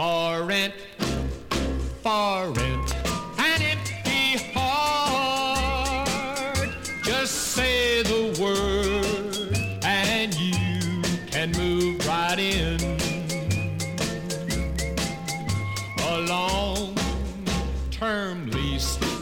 For rent, an empty heart. Just say the word and you can move right in. A long-term lease